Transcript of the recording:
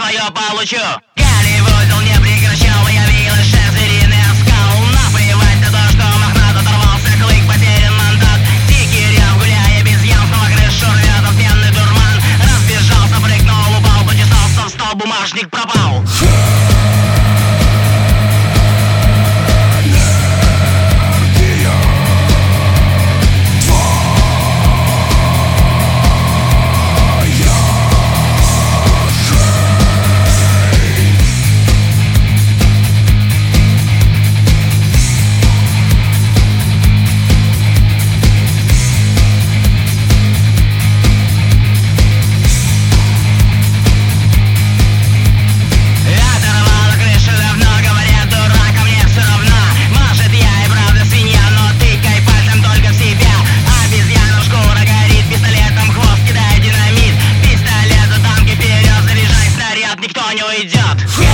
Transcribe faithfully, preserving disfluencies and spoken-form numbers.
свое получу. Голливуд не прекращал, появилась шесть звериных скал. Наплевать на то, что мохнат оторвался клык, потерян мандат. Дикий рев, гуляя без ям, снова крышу рвет отменный дурман. Разбежался, прыгнул, упал, почесался в стол, бумажник пропал. Никто не уйдет.